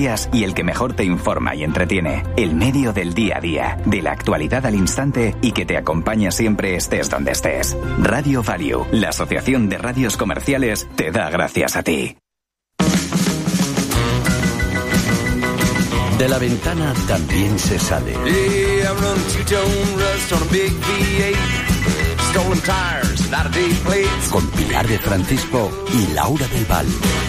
días y el que mejor te informa y entretiene. El medio del día a día, de la actualidad al instante y que te acompaña siempre estés donde estés. Radio Value, la Asociación de Radios Comerciales, te da gracias a ti. De la ventana también se sale. Con Pilar de Francisco y Laura del Val.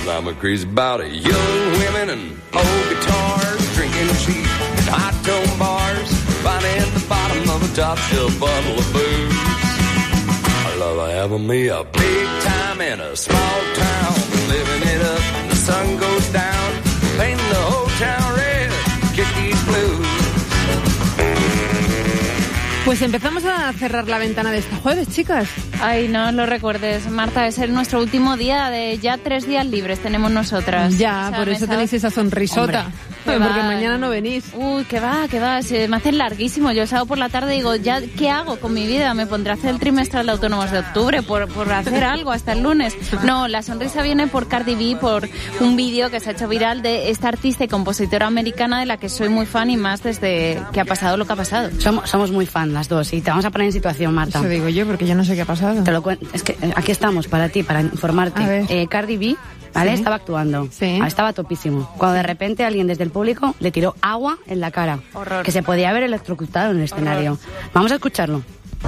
Pues empezamos a cerrar la ventana de este jueves, chicas. Ay, no lo recuerdes, Marta, es nuestro último día de ya 3 días libres tenemos nosotras. Ya, por eso tenéis esa sonrisota. Porque mañana no venís. Uy, que va, se me hace larguísimo. Yo sábado por la tarde digo, ya, ¿qué hago con mi vida? Me pondré a hacer el trimestral de autónomos de octubre por hacer algo hasta el lunes. No, la sonrisa viene por Cardi B, por un vídeo que se ha hecho viral de esta artista y compositora americana de la que soy muy fan y más desde que ha pasado lo que ha pasado. Somos muy fan las dos y te vamos a poner en situación, Marta. Eso digo yo, porque yo no sé qué ha pasado. Te lo cuento. Es que aquí estamos para ti, para informarte. Cardi B, ¿vale? Sí. Estaba actuando. Sí. Estaba topísimo. Cuando de repente alguien desde el público le tiró agua en la cara. Horror. Que se podía haber electrocutado en el escenario. Horror. Vamos a escucharlo.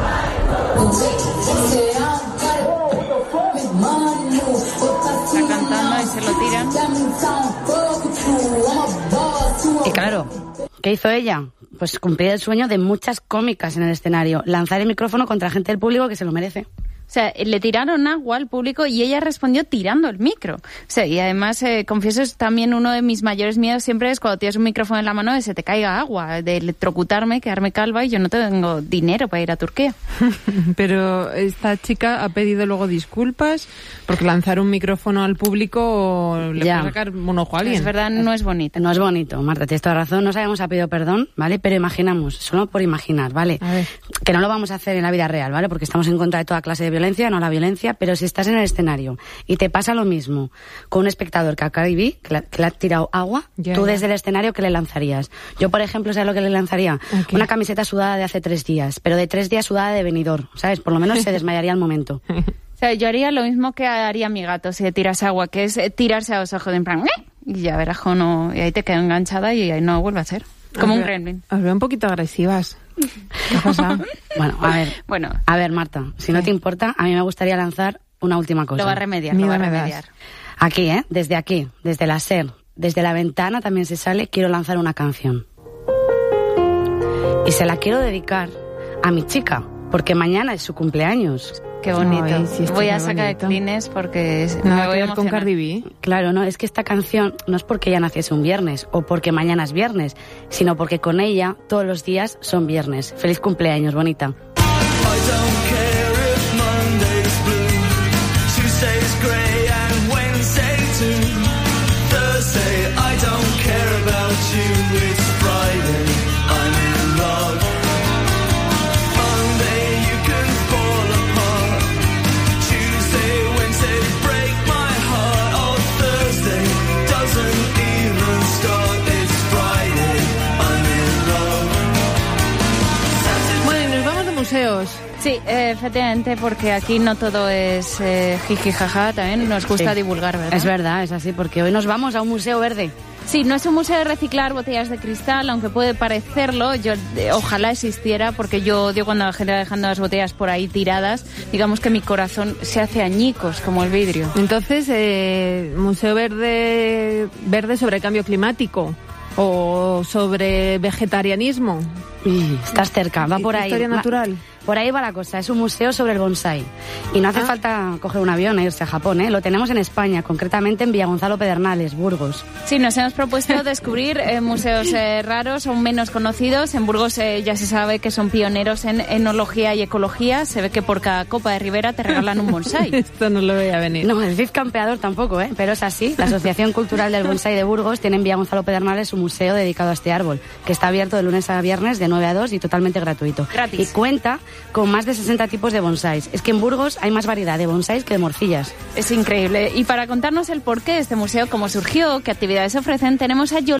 Está cantando y se lo tiran. Y claro, ¿qué hizo ella? Pues cumplir el sueño de muchas cómicas en el escenario. Lanzar el micrófono contra gente del público que se lo merece. O sea, le tiraron agua al público y ella respondió tirando el micro. O sea, y además, confieso, es también uno de mis mayores miedos siempre es cuando tienes un micrófono en la mano de se te caiga agua, de electrocutarme, quedarme calva y yo no tengo dinero para ir a Turquía. Pero esta chica ha pedido luego disculpas porque lanzar un micrófono al público le puede sacar un ojo a alguien. Es verdad, no es bonito. No es bonito, Marta, tienes toda razón. No sabemos ha pedido perdón, ¿vale? Pero imaginamos, solo por imaginar, ¿vale? Que no lo vamos a hacer en la vida real, ¿vale? Porque estamos en contra de toda clase de violencia, no la violencia, pero si estás en el escenario y te pasa lo mismo con un espectador que a Cardi B, que le ha tirado agua, tú desde el escenario, ¿qué le lanzarías? Yo, por ejemplo, ¿sabes lo que le lanzaría? Una camiseta sudada de hace 3 días, pero de 3 días sudada de Benidorm, ¿sabes? Por lo menos se desmayaría al momento. O sea, yo haría lo mismo que haría mi gato si le tiras agua, que es tirarse a los ojos en plan, y ya verás, no, y ahí te quedo enganchada y ahí no vuelve a ser. Como un gremlin. Os veo un poquito agresivas. ¿Qué pasa? Bueno, a ver, Marta, si no te importa, a mí me gustaría lanzar una última cosa. Lo va a remediar. Aquí, desde la SER, desde la ventana también se sale, quiero lanzar una canción. Y se la quiero dedicar a mi chica, porque mañana es su cumpleaños. Qué bonito. Ay, sí, voy a sacar de Kleenex porque me voy a con Cardi B. Claro, no, es que esta canción no es porque ella naciese un viernes o porque mañana es viernes, sino porque con ella todos los días son viernes. Feliz cumpleaños, bonita. Museos. Sí, efectivamente, porque aquí no todo es jiji jaja, también nos gusta divulgar, ¿verdad? Es verdad, es así, porque hoy nos vamos a un museo verde. Sí, no es un museo de reciclar botellas de cristal, aunque puede parecerlo. Yo ojalá existiera, porque yo odio cuando la gente va dejando las botellas por ahí tiradas. Digamos que mi corazón se hace añicos como el vidrio. Entonces, museo verde sobre cambio climático o sobre vegetarianismo. Estás cerca, va por ahí. Historia natural. Por ahí va la cosa, es un museo sobre el bonsái. Y no hace falta coger un avión e irse a Japón, ¿eh? Lo tenemos en España, concretamente en Villagonzalo Pedernales, Burgos. Sí, nos hemos propuesto descubrir museos raros o menos conocidos. En Burgos ya se sabe que son pioneros en enología y ecología. Se ve que por cada copa de Ribera te regalan un bonsái. Esto no lo veía venir. No, el Cid Campeador tampoco, ¿eh? Pero es así. La Asociación Cultural del Bonsái de Burgos tiene en Villagonzalo Pedernales un museo dedicado a este árbol, que está abierto de lunes a viernes de 9 a 2 y totalmente gratuito. Gratis. Y cuenta con más de 60 tipos de bonsáis. Es que en Burgos hay más variedad de bonsáis que de morcillas. Es increíble. Y para contarnos el porqué de este museo, cómo surgió, qué actividades ofrecen, tenemos a